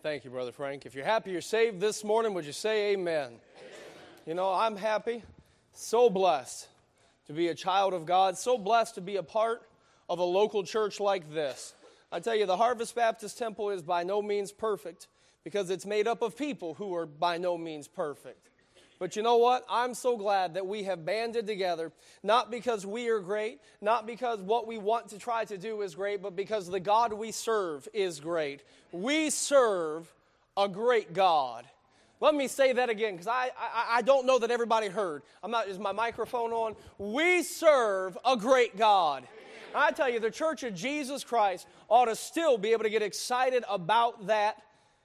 Thank you, Brother Frank. If you're happy you're saved this morning, would you say amen? You know, I'm happy, so blessed to be a child of God, so blessed to be a part of a local church like this. I tell you, the Harvest Baptist Temple is by no means perfect because it's made up of people who are by no means perfect. But you know what? I'm so glad that we have banded together, not because we are great, not because what we want to try to do is great, but because the God we serve is great. We serve a great God. Let me say that again, because I don't know that everybody heard. Is my microphone on? We serve a great God. I tell you, the Church of Jesus Christ ought to still be able to get excited about that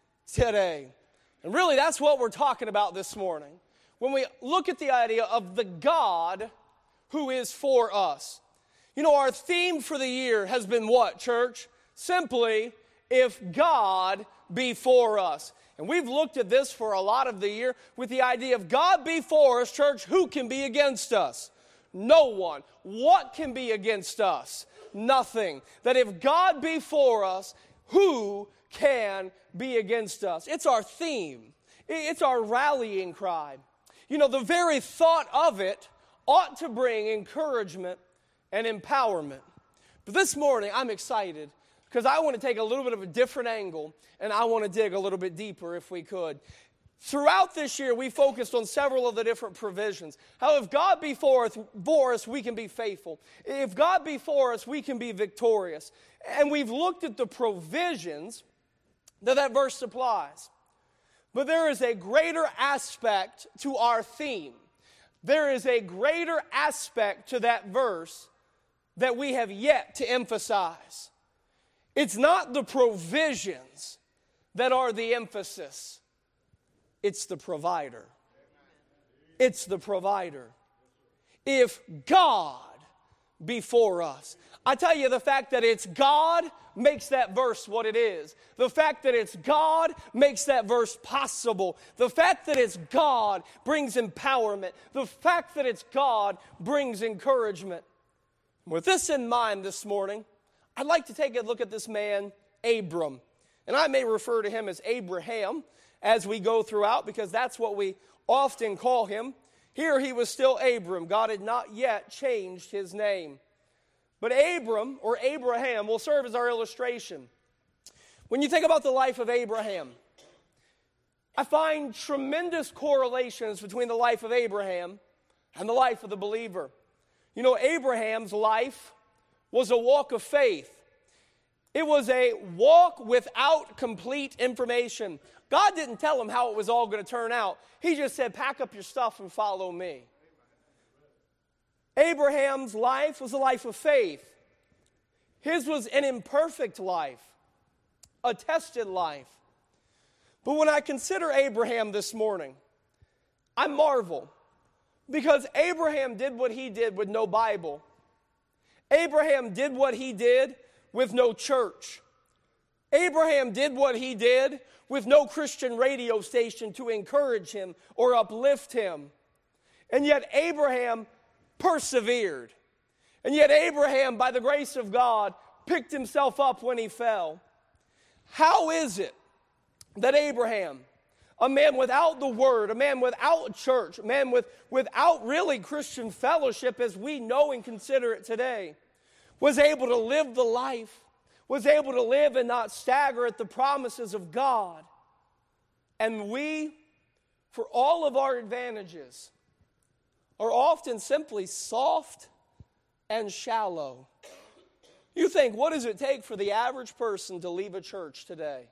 today. And really, that's what we're talking about this morning. When we look at the idea of the God who is for us. You know, our theme for the year has been what, church? Simply, if God be for us. And we've looked at this for a lot of the year with the idea of God be for us, church, who can be against us? No one. What can be against us? Nothing. That if God be for us, who can be against us? It's our theme. It's our rallying cry. You know, the very thought of it ought to bring encouragement and empowerment. But this morning, I'm excited because I want to take a little bit of a different angle and I want to dig a little bit deeper if we could. Throughout this year, we focused on several of the different provisions. How if God be for us, we can be faithful. If God be for us, we can be victorious. And we've looked at the provisions that verse supplies. But there is a greater aspect to our theme. There is a greater aspect to that verse that we have yet to emphasize. It's not the provisions that are the emphasis. It's the provider. It's the provider. If God be for us. I tell you, the fact that it's God makes that verse what it is. The fact that it's God makes that verse possible. The fact that it's God brings empowerment. The fact that it's God brings encouragement. With this in mind this morning, I'd like to take a look at this man, Abram. And I may refer to him as Abraham as we go throughout because that's what we often call him. Here he was still Abram. God had not yet changed his name. But Abram, or Abraham, will serve as our illustration. When you think about the life of Abraham, I find tremendous correlations between the life of Abraham and the life of the believer. You know, Abraham's life was a walk of faith. It was a walk without complete information. God didn't tell him how it was all going to turn out. He just said, pack up your stuff and follow me. Abraham's life was a life of faith. His was an imperfect life, a tested life. But when I consider Abraham this morning, I marvel because Abraham did what he did with no Bible. Abraham did what he did with no church. Abraham did what he did with no Christian radio station to encourage him or uplift him. And yet Abraham persevered. And yet Abraham, by the grace of God, picked himself up when he fell. How is it that Abraham, a man without the Word, a man without church, a man without really Christian fellowship as we know and consider it today, was able to live the life, was able to live and not stagger at the promises of God? And we, for all of our advantages, are often simply soft and shallow. You think, what does it take for the average person to leave a church today?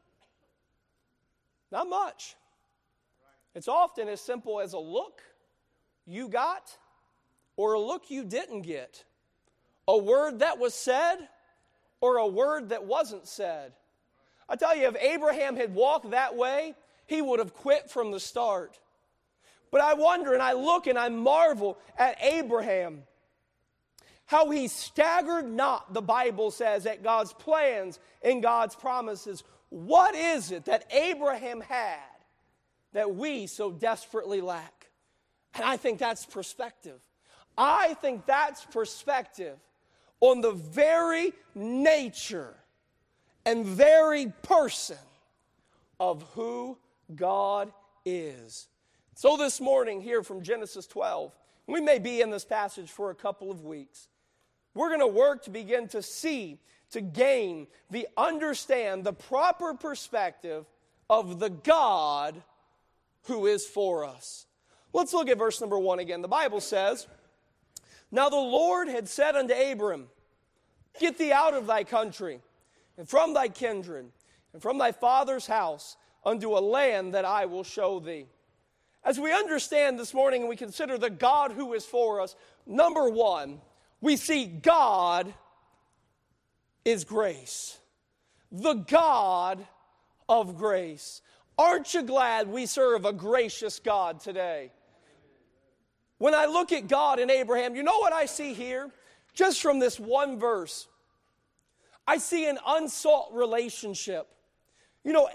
Not much. It's often as simple as a look you got or a look you didn't get. A word that was said or a word that wasn't said. I tell you, if Abraham had walked that way, he would have quit from the start. But I wonder and I look and I marvel at Abraham, how he staggered not, the Bible says, at God's plans and God's promises. What is it that Abraham had that we so desperately lack? And I think that's perspective. I think that's perspective on the very nature and very person of who God is. So this morning here from Genesis 12, we may be in this passage for a couple of weeks. We're going to work to begin to see, to gain, understand the proper perspective of the God who is for us. Let's look at verse number 1 again. The Bible says, "Now the Lord had said unto Abram, Get thee out of thy country, and from thy kindred, and from thy father's house, unto a land that I will show thee." As we understand this morning and we consider the God who is for us, number one, we see God is grace. The God of grace. Aren't you glad we serve a gracious God today? When I look at God and Abraham, you know what I see here? Just from this one verse, I see an unsought relationship. You know,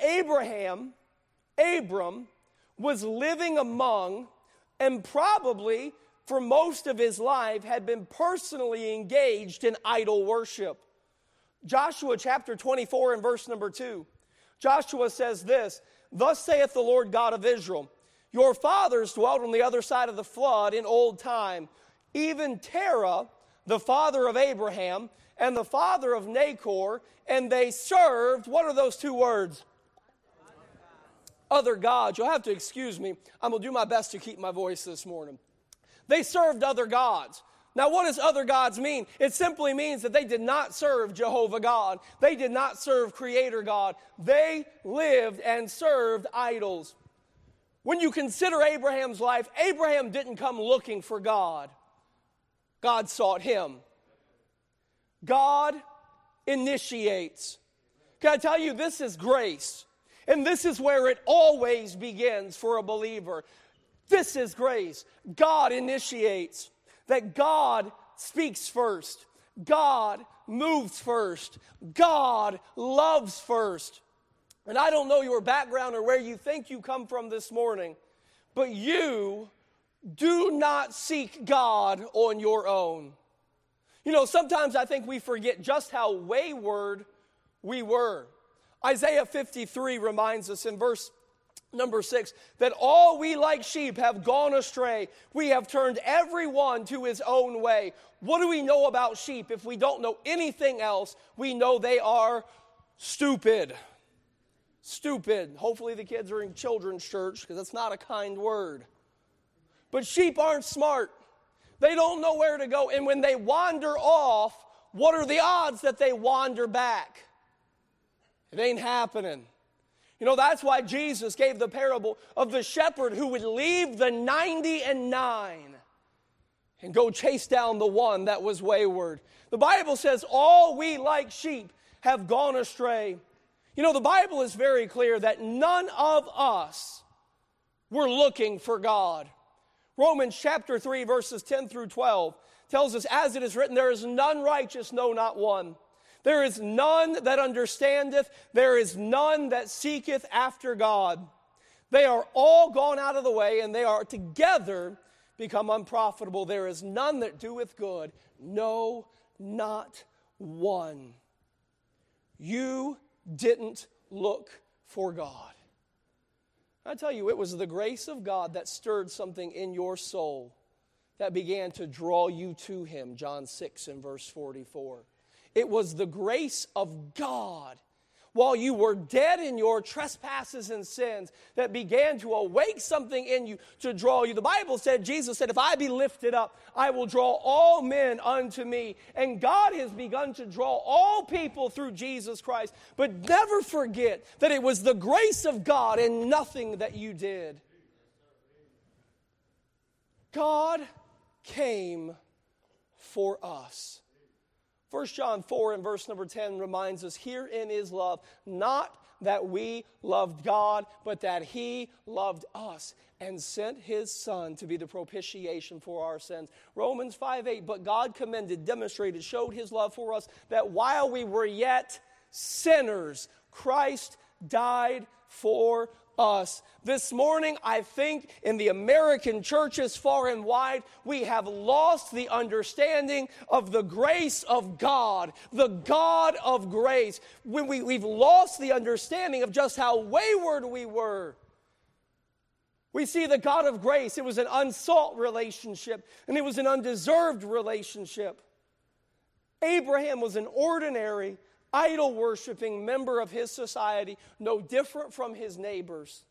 Abram was living among, and probably for most of his life had been personally engaged in idol worship. Joshua chapter 24 and verse number 2. Joshua says this, "Thus saith the Lord God of Israel, Your fathers dwelt on the other side of the flood in old time, even Terah, the father of Abraham, and the father of Nahor, and they served," what are those two words? Other gods. You'll have to excuse me. I'm going to do my best to keep my voice this morning. They served other gods. Now, what does other gods mean? It simply means that they did not serve Jehovah God. They did not serve Creator God. They lived and served idols. When you consider Abraham's life, Abraham didn't come looking for God. God sought him. God initiates. Can I tell you, this is grace. And this is where it always begins for a believer. This is grace. God initiates. That God speaks first. God moves first. God loves first. And I don't know your background or where you think you come from this morning, but you do not seek God on your own. You know, sometimes I think we forget just how wayward we were. Isaiah 53 reminds us in verse number 6 that all we like sheep have gone astray. We have turned every one to his own way. What do we know about sheep? If we don't know anything else, we know they are stupid. Stupid. Hopefully the kids are in children's church because that's not a kind word. But sheep aren't smart. They don't know where to go. And when they wander off, what are the odds that they wander back? It ain't happening. You know, that's why Jesus gave the parable of the shepherd who would leave the 99 and go chase down the one that was wayward. The Bible says all we like sheep have gone astray. You know, the Bible is very clear that none of us were looking for God. Romans chapter 3 verses 10 through 12 tells us, "As it is written, there is none righteous, no, not one. There is none that understandeth, there is none that seeketh after God. They are all gone out of the way, and they are together become unprofitable. There is none that doeth good, no, not one." You didn't look for God. I tell you, it was the grace of God that stirred something in your soul that began to draw you to Him, John 6 and verse 44. It was the grace of God, while you were dead in your trespasses and sins, that began to awake something in you to draw you. The Bible said, Jesus said, "If I be lifted up, I will draw all men unto me." And God has begun to draw all people through Jesus Christ. But never forget that it was the grace of God and nothing that you did. God came for us. 1 John 4 and verse number 10 reminds us, "Herein is love, not that we loved God, but that He loved us and sent His Son to be the propitiation for our sins." Romans 5:8, "But God commended, demonstrated, showed His love for us, that while we were yet sinners, Christ died for us. This morning, I think in the American churches far and wide, we have lost the understanding of the grace of God, the God of grace. We've lost the understanding of just how wayward we were. We see the God of grace. It was an unsought relationship, and it was an undeserved relationship. Abraham was an ordinary, idol-worshiping member of his society, no different from his neighbors.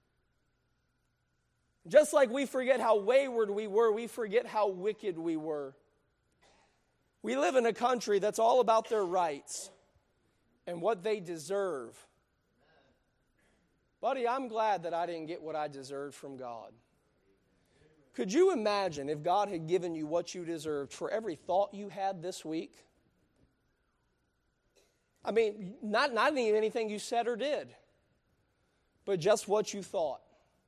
Just like we forget how wayward we were, we forget how wicked we were. We live in a country that's all about their rights and what they deserve. Buddy, I'm glad that I didn't get what I deserved from God. Could you imagine if God had given you what you deserved for every thought you had this week? I mean, not even anything you said or did, but just what you thought.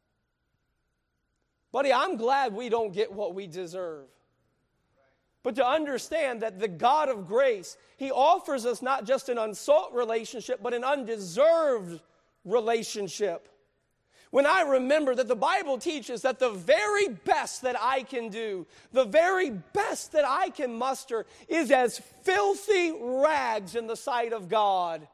Buddy, I'm glad we don't get what we deserve. But to understand that the God of grace, He offers us not just an unsought relationship, but an undeserved relationship. When I remember that the Bible teaches that the very best that I can do, the very best that I can muster is as filthy rags in the sight of God,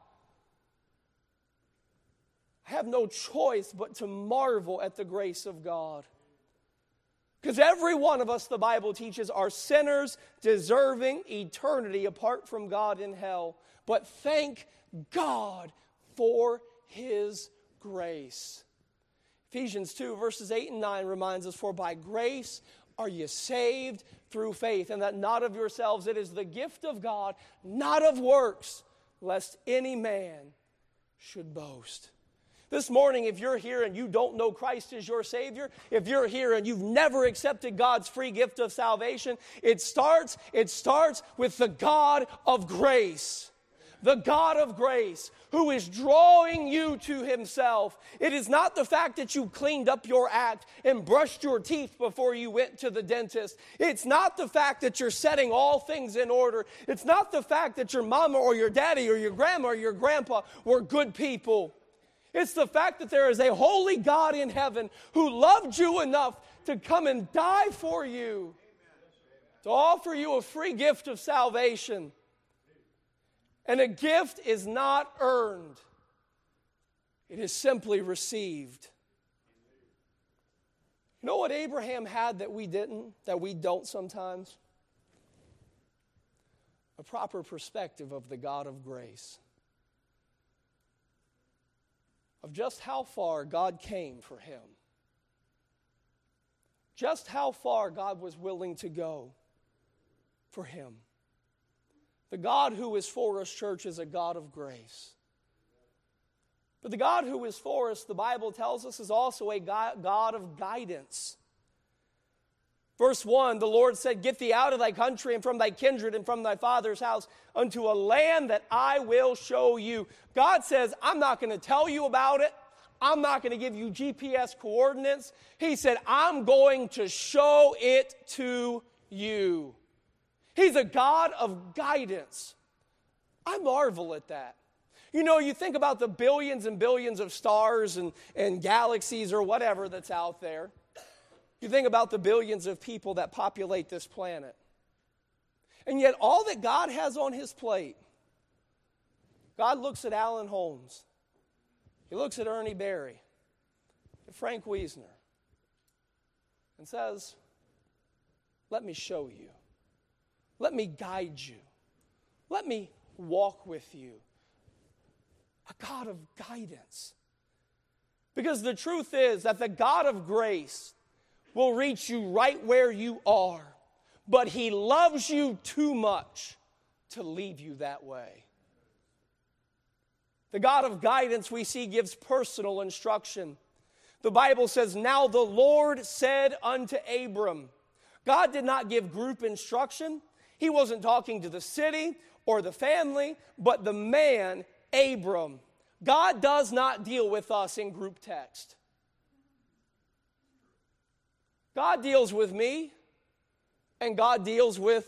I have no choice but to marvel at the grace of God. Because every one of us, the Bible teaches, are sinners deserving eternity apart from God in hell. But thank God for His grace. Ephesians 2, verses 8 and 9 reminds us, for by grace are you saved through faith, and that not of yourselves, it is the gift of God, not of works, lest any man should boast. This morning, if you're here and you don't know Christ as your Savior, if you're here and you've never accepted God's free gift of salvation, it starts with the God of grace. The God of grace, who is drawing you to Himself. It is not the fact that you cleaned up your act and brushed your teeth before you went to the dentist. It's not the fact that you're setting all things in order. It's not the fact that your mama or your daddy or your grandma or your grandpa were good people. It's the fact that there is a holy God in heaven who loved you enough to come and die for you, to offer you a free gift of salvation. And a gift is not earned. It is simply received. You know what Abraham had that we didn't, that we don't sometimes? A proper perspective of the God of grace. Of just how far God came for him. Just how far God was willing to go for him. The God who is for us, church, is a God of grace. But the God who is for us, the Bible tells us, is also a God of guidance. Verse 1, the Lord said, get thee out of thy country and from thy kindred and from thy father's house unto a land that I will show you. God says, I'm not going to tell you about it. I'm not going to give you GPS coordinates. He said, I'm going to show it to you. He's a God of guidance. I marvel at that. You know, you think about the billions and billions of stars and galaxies or whatever that's out there. You think about the billions of people that populate this planet. And yet all that God has on His plate, God looks at Alan Holmes. He looks at Ernie Berry, at Frank Wiesner, and says, let me show you. Let me guide you. Let me walk with you. A God of guidance. Because the truth is that the God of grace will reach you right where you are, but He loves you too much to leave you that way. The God of guidance we see gives personal instruction. The Bible says, now the Lord said unto Abram. God did not give group instruction. He wasn't talking to the city or the family, but the man, Abram. God does not deal with us in group text. God deals with me, and God deals with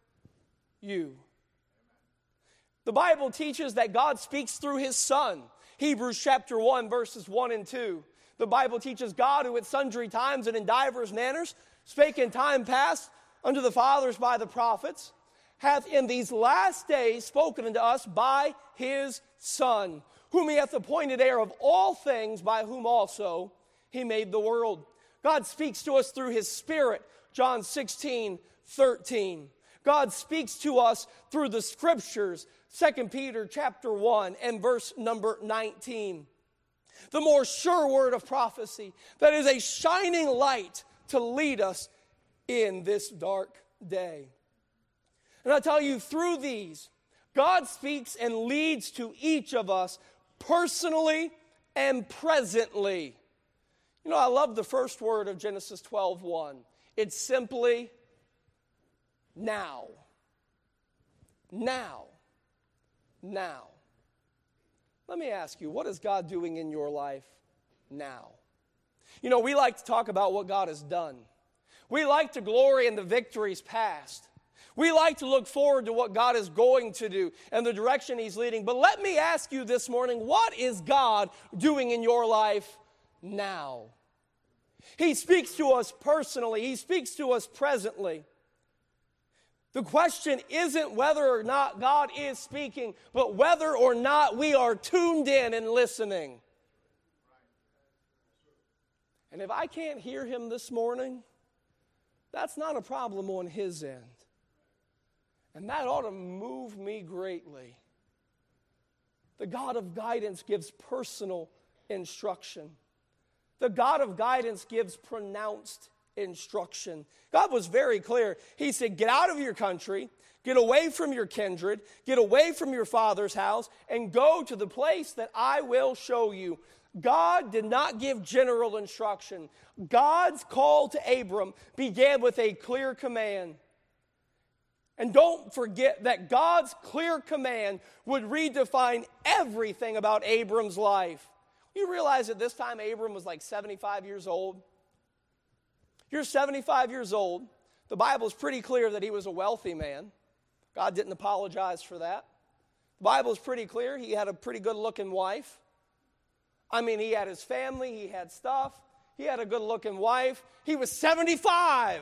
you. The Bible teaches that God speaks through His Son. Hebrews chapter 1, verses 1 and 2. The Bible teaches God, who at sundry times and in divers manners spake in time past unto the fathers by the prophets, hath in these last days spoken unto us by his Son, whom he hath appointed heir of all things, by whom also he made the world. God speaks to us through his Spirit, John 16:13. God speaks to us through the Scriptures, 2 Peter chapter 1 and verse number 19. The more sure word of prophecy that is a shining light to lead us in this dark day. And I tell you, through these, God speaks and leads to each of us personally and presently. You know, I love the first word of Genesis 12:1. It's simply now. Now. Now. Let me ask you, what is God doing in your life now? You know, we like to talk about what God has done. We like to glory in the victories past. We like to look forward to what God is going to do and the direction he's leading. But let me ask you this morning, what is God doing in your life now? He speaks to us personally. He speaks to us presently. The question isn't whether or not God is speaking, but whether or not we are tuned in and listening. And if I can't hear him this morning, that's not a problem on his end. And that ought to move me greatly. The God of guidance gives personal instruction. The God of guidance gives pronounced instruction. God was very clear. He said, get out of your country, get away from your kindred, get away from your father's house, and go to the place that I will show you. God did not give general instruction. God's call to Abram began with a clear command. And don't forget that God's clear command would redefine everything about Abram's life. You realize at this time Abram was like 75 years old? You're 75 years old. The Bible is pretty clear that he was a wealthy man. God didn't apologize for that. The Bible is pretty clear. He had a pretty good-looking wife. I mean, he had his family. He had stuff. He had a good-looking wife. He was 75.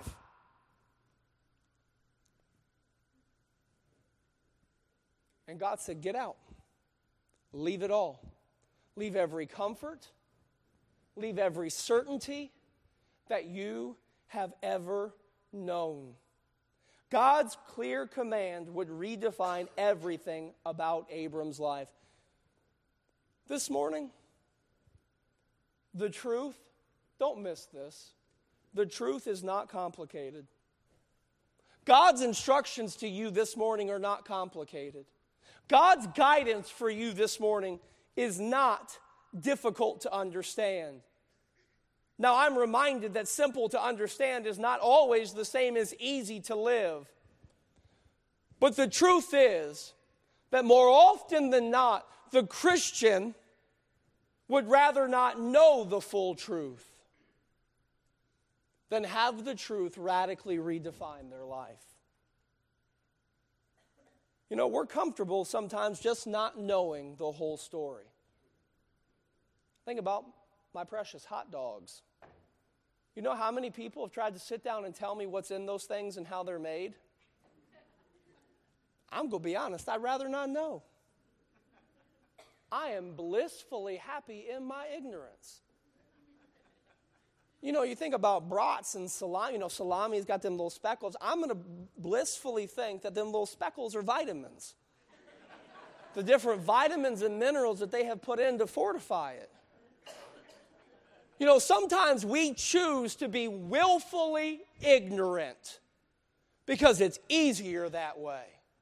And God said, get out. Leave it all. Leave every comfort. Leave every certainty that you have ever known. God's clear command would redefine everything about Abram's life. This morning, the truth, don't miss this, the truth is not complicated. God's instructions to you this morning are not complicated. God's guidance for you this morning is not difficult to understand. Now, I'm reminded that simple to understand is not always the same as easy to live. But the truth is that more often than not, the Christian would rather not know the full truth than have the truth radically redefine their life. You know, we're comfortable sometimes just not knowing the whole story. Think about my precious hot dogs. You know how many people have tried to sit down and tell me what's in those things and how they're made? I'm going to be honest, I'd rather not know. I am blissfully happy in my ignorance. You know, you think about brats and salami. You know, salami's got them little speckles. I'm going to blissfully think that them little speckles are vitamins. The different vitamins and minerals that they have put in to fortify it. You know, sometimes we choose to be willfully ignorant because it's easier that way.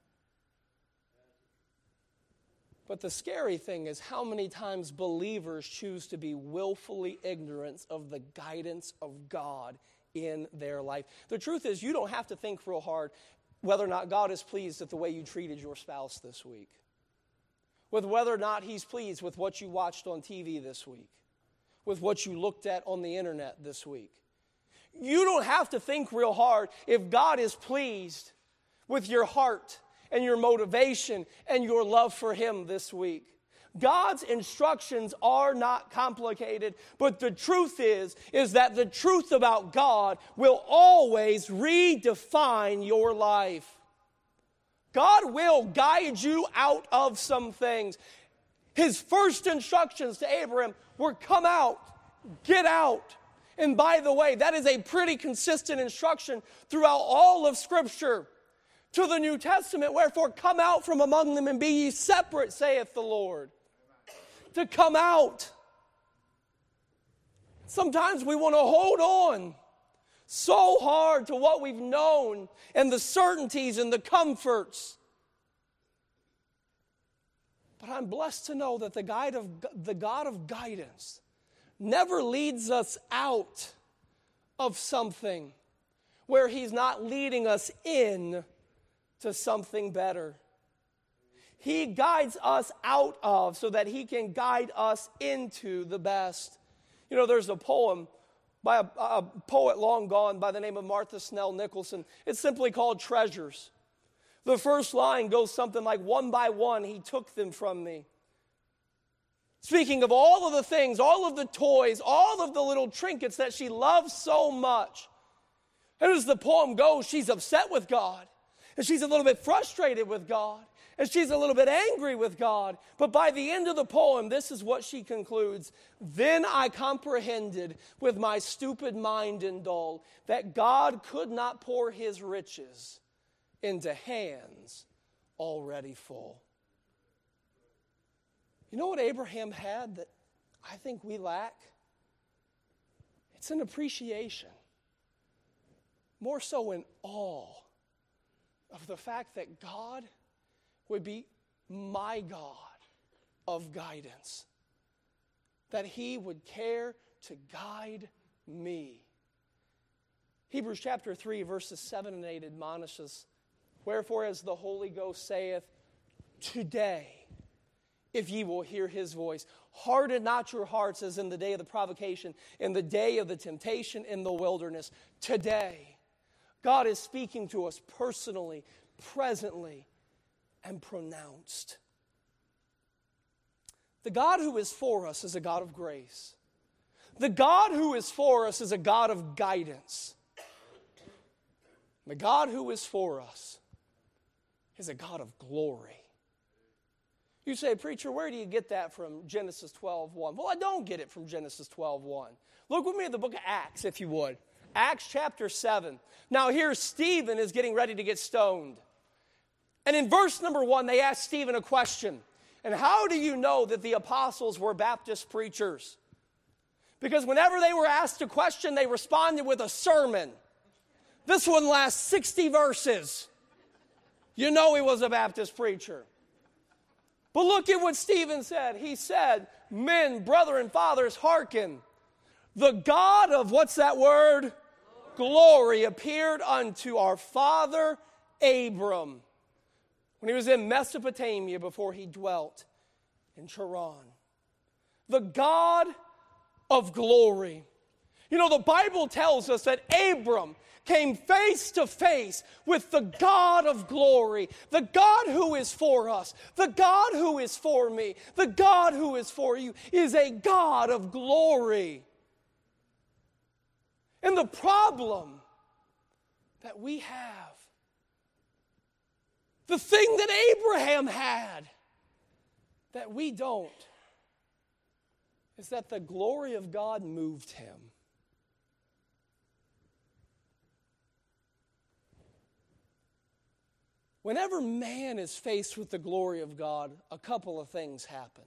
But the scary thing is how many times believers choose to be willfully ignorant of the guidance of God in their life. The truth is, you don't have to think real hard whether or not God is pleased with the way you treated your spouse this week, with whether or not he's pleased with what you watched on TV this week, with what you looked at on the internet this week. You don't have to think real hard if God is pleased with your heart and your motivation and your love for him this week. God's instructions are not complicated, but the truth is that the truth about God will always redefine your life. God will guide you out of some things. His first instructions to Abraham were come out, get out. And by the way, that is a pretty consistent instruction throughout all of Scripture. To the New Testament, wherefore come out from among them and be ye separate, saith the Lord. To come out. Sometimes we want to hold on so hard to what we've known and the certainties and the comforts. But I'm blessed to know that the God of guidance never leads us out of something where He's not leading us in to something better. He guides us out of so that He can guide us into the best. You know, there's a poem by a poet long gone by the name of Martha Snell Nicholson. It's simply called Treasures. The first line goes something like, one by one He took them from me. Speaking of all of the things, all of the toys, all of the little trinkets that she loves so much. And as the poem goes, she's upset with God. And she's a little bit frustrated with God. And she's a little bit angry with God. But by the end of the poem, this is what she concludes. Then I comprehended with my stupid mind and dull that God could not pour His riches into hands already full. You know what Abraham had that I think we lack? It's an appreciation. More so in awe of the fact that God would be my God of guidance. That He would care to guide me. Hebrews chapter 3, verses 7 and 8 admonishes, wherefore as the Holy Ghost saith, today, if ye will hear His voice, harden not your hearts as in the day of the provocation, in the day of the temptation in the wilderness. Today, God is speaking to us personally, presently, and pronounced. The God who is for us is a God of grace. The God who is for us is a God of guidance. The God who is for us is a God of glory. You say, preacher, where do you get that from Genesis 12:1? Well, I don't get it from Genesis 12:1. Look with me at the book of Acts, if you would. Acts chapter 7. Now here Stephen is getting ready to get stoned. And in verse number 1, they ask Stephen a question. And how do you know that the apostles were Baptist preachers? Because whenever they were asked a question, they responded with a sermon. This one lasts 60 verses. You know he was a Baptist preacher. But look at what Stephen said. He said, men, brethren, fathers, hearken. The God of, what's that word? Glory appeared unto our father Abram when he was in Mesopotamia before he dwelt in Charan. The God of glory. You know, the Bible tells us that Abram came face to face with the God of glory, the God who is for us, the God who is for me, the God who is for you is a God of glory. And the problem that we have, the thing that Abraham had that we don't, is that the glory of God moved him. Whenever man is faced with the glory of God, a couple of things happen.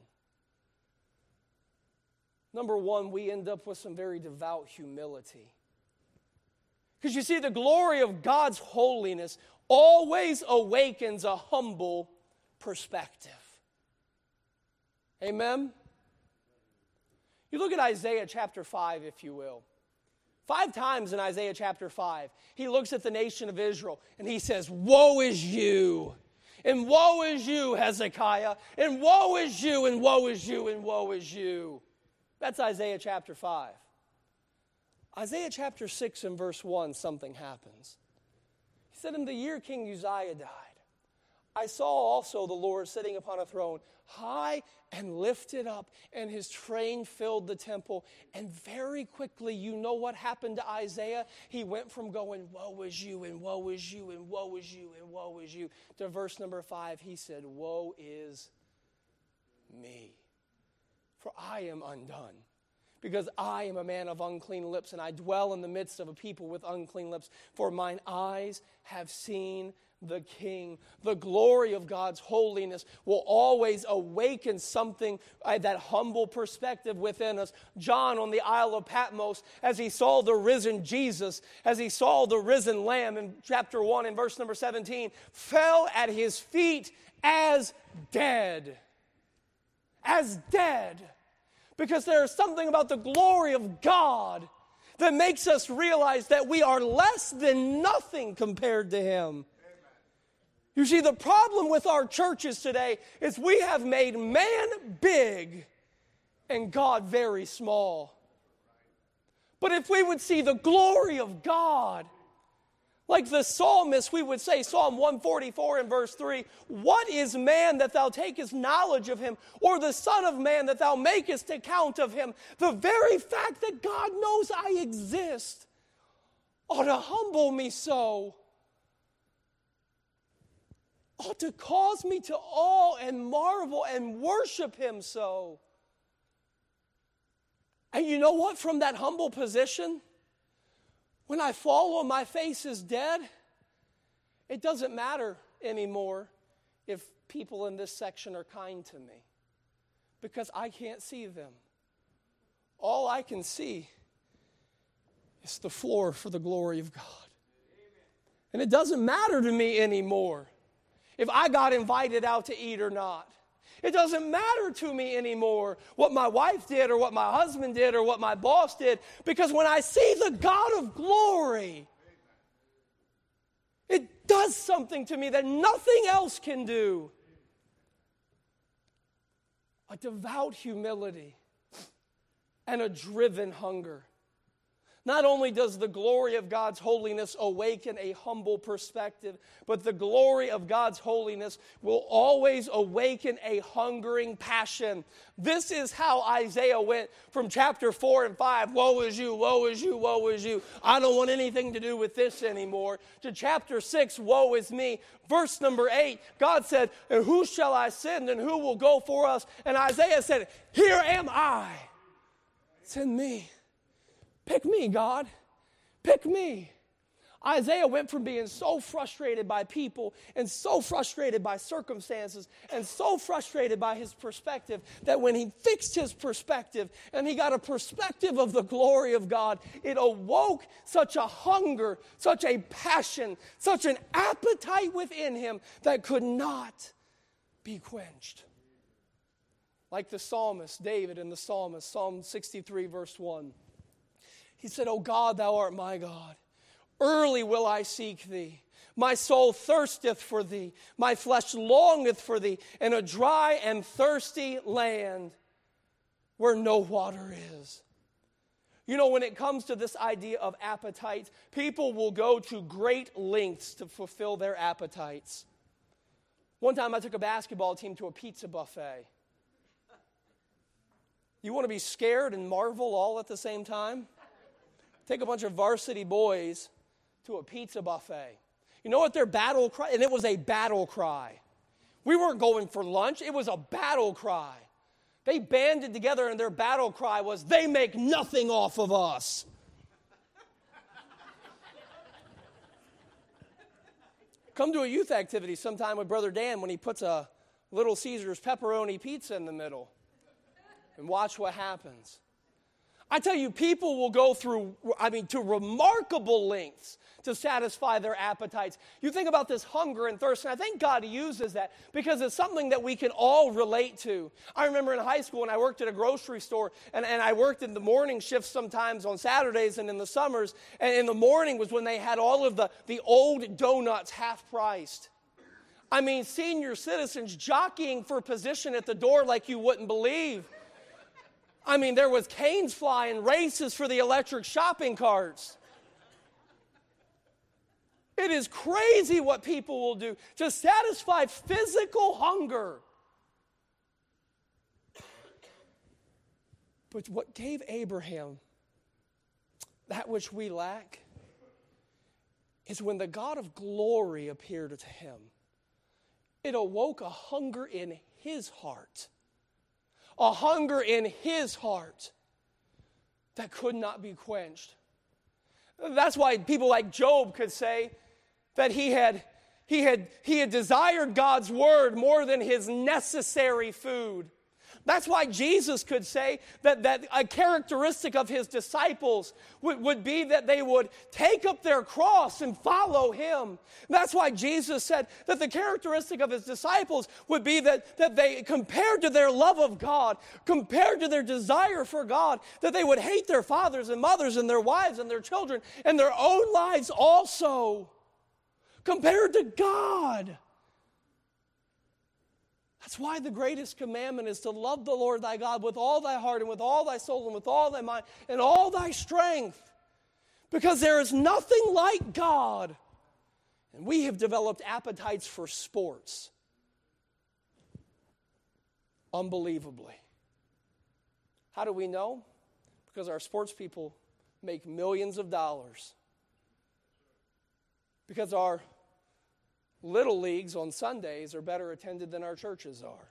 Number one, we end up with some very devout humility. Because you see, the glory of God's holiness always awakens a humble perspective. Amen? You look at Isaiah chapter 5, if you will. 5 times in Isaiah chapter 5, he looks at the nation of Israel and he says, woe is you, and woe is you, Hezekiah, and woe is you, and woe is you, and woe is you. That's Isaiah chapter 5. Isaiah chapter 6 and verse 1, something happens. He said, in the year King Uzziah died, I saw also the Lord sitting upon a throne, high and lifted up, and his train filled the temple. And very quickly, you know what happened to Isaiah? He went from going, woe is you, and woe is you, and woe is you, and woe is you, to verse number 5. He said, woe is me, for I am undone. Because I am a man of unclean lips, and I dwell in the midst of a people with unclean lips. For mine eyes have seen the King. The glory of God's holiness will always awaken something, that humble perspective within us. John on the Isle of Patmos, as he saw the risen Jesus, as he saw the risen Lamb in chapter 1 and verse number 17, fell at his feet as dead. As dead. Because there is something about the glory of God that makes us realize that we are less than nothing compared to him. Amen. You see, the problem with our churches today is we have made man big and God very small. But if we would see the glory of God, like the psalmist, we would say, Psalm 144 and verse 3, what is man that thou takest knowledge of him, or the son of man that thou makest account of him? The very fact that God knows I exist ought to humble me so, ought to cause me to awe and marvel and worship him so. And you know what? From that humble position, when I fall on my face as dead, it doesn't matter anymore if people in this section are kind to me, because I can't see them. All I can see is the floor for the glory of God. And it doesn't matter to me anymore if I got invited out to eat or not. It doesn't matter to me anymore what my wife did or what my husband did or what my boss did, because when I see the God of glory, it does something to me that nothing else can do. A devout humility and a driven hunger. Not only does the glory of God's holiness awaken a humble perspective, but the glory of God's holiness will always awaken a hungering passion. This is how Isaiah went from chapter 4 and 5, woe is you, woe is you, woe is you, I don't want anything to do with this anymore, to chapter 6, woe is me. Verse number 8, God said, and who shall I send and who will go for us? And Isaiah said, here am I, send me. Pick me, God. Pick me. Isaiah went from being so frustrated by people and so frustrated by circumstances and so frustrated by his perspective that when he fixed his perspective and he got a perspective of the glory of God, it awoke such a hunger, such a passion, such an appetite within him that could not be quenched. Like the psalmist, David in the psalmist, Psalm 63 verse 1. He said, O God, thou art my God. Early will I seek thee. My soul thirsteth for thee. My flesh longeth for thee in a dry and thirsty land where no water is. You know, when it comes to this idea of appetites, people will go to great lengths to fulfill their appetites. One time I took a basketball team to a pizza buffet. You want to be scared and marvel all at the same time? Take a bunch of varsity boys to a pizza buffet. You know what their battle cry? And it was a battle cry. We weren't going for lunch. It was a battle cry. They banded together and their battle cry was, they make nothing off of us. Come to a youth activity sometime with Brother Dan when he puts a Little Caesars pepperoni pizza in the middle and watch what happens. I tell you, people will go through, to remarkable lengths to satisfy their appetites. You think about this hunger and thirst, and I think God uses that because it's something that we can all relate to. I remember in high school when I worked at a grocery store, and I worked in the morning shifts sometimes on Saturdays and in the summers, and in the morning was when they had all of the old donuts half-priced. Senior citizens jockeying for position at the door like you wouldn't believe. There was canes flying, races for the electric shopping carts. It is crazy what people will do to satisfy physical hunger. But what gave Abraham that which we lack is when the God of glory appeared to him. It awoke a hunger in his heart. A hunger in his heart that could not be quenched. That's why people like Job could say that he had desired God's word more than his necessary food. That's why Jesus could say that a characteristic of his disciples would be that they would take up their cross and follow him. That's why Jesus said that the characteristic of his disciples would be that they, compared to their love of God, compared to their desire for God, that they would hate their fathers and mothers and their wives and their children and their own lives also, compared to God. That's why the greatest commandment is to love the Lord thy God with all thy heart and with all thy soul and with all thy mind and all thy strength. Because there is nothing like God. And we have developed appetites for sports. Unbelievably. How do we know? Because our sports people make millions of dollars. Because our little leagues on Sundays are better attended than our churches are.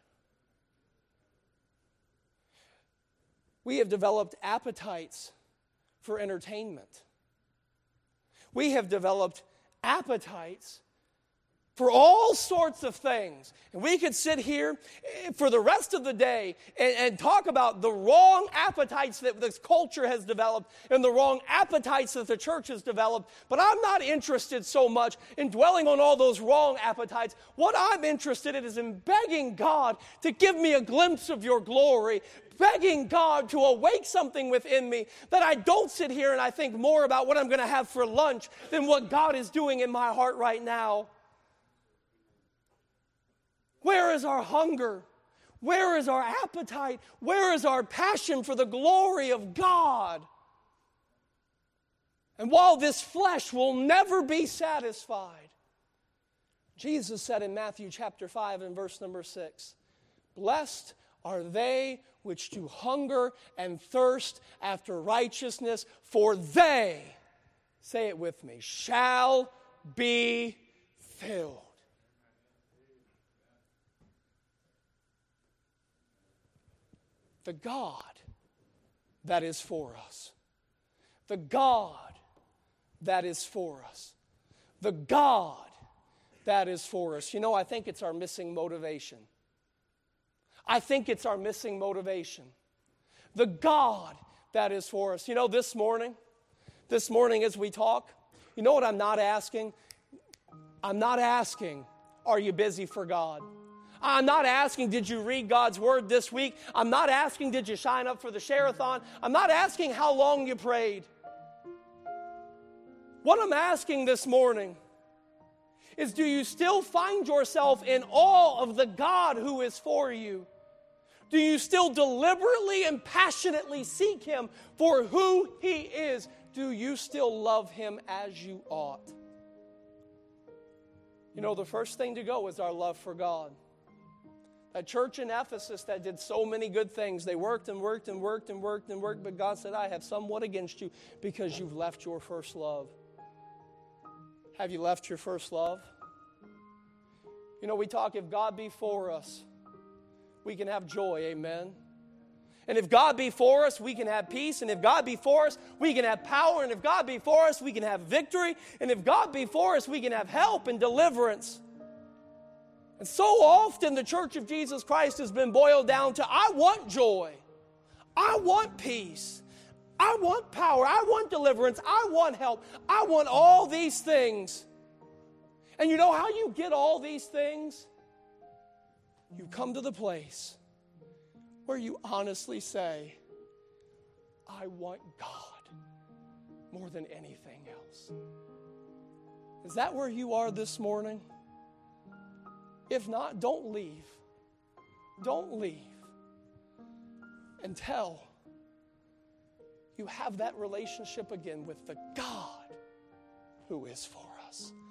We have developed appetites for entertainment. We have developed appetites for all sorts of things. And we could sit here for the rest of the day and talk about the wrong appetites that this culture has developed and the wrong appetites that the church has developed. But I'm not interested so much in dwelling on all those wrong appetites. What I'm interested in is in begging God to give me a glimpse of your glory, begging God to awake something within me, that I don't sit here and I think more about what I'm going to have for lunch than what God is doing in my heart right now. Where is our hunger? Where is our appetite? Where is our passion for the glory of God? And while this flesh will never be satisfied, Jesus said in Matthew chapter 5 and verse number 6, blessed are they which do hunger and thirst after righteousness, for they, say it with me, shall be filled. The God that is for us. The God that is for us. The God that is for us. You know, I think it's our missing motivation. I think it's our missing motivation. The God that is for us. You know, this morning as we talk, you know what I'm not asking? I'm not asking, are you busy for God? I'm not asking, did you read God's word this week? I'm not asking, did you sign up for the share-a-thon? I'm not asking how long you prayed. What I'm asking this morning is, do you still find yourself in awe of the God who is for you? Do you still deliberately and passionately seek Him for who He is? Do you still love Him as you ought? You know, the first thing to go is our love for God. A church in Ephesus that did so many good things. They worked and worked and worked and worked and worked, but God said, I have somewhat against you because you've left your first love. Have you left your first love? You know, we talk, if God be for us, we can have joy, amen? And if God be for us, we can have peace. And if God be for us, we can have power. And if God be for us, we can have victory. And if God be for us, we can have help and deliverance. And so often the Church of Jesus Christ has been boiled down to, I want joy, I want peace, I want power, I want deliverance, I want help, I want all these things. And you know how you get all these things? You come to the place where you honestly say, I want God more than anything else. Is that where you are this morning? If not, don't leave. Don't leave until you have that relationship again with the God who is for us.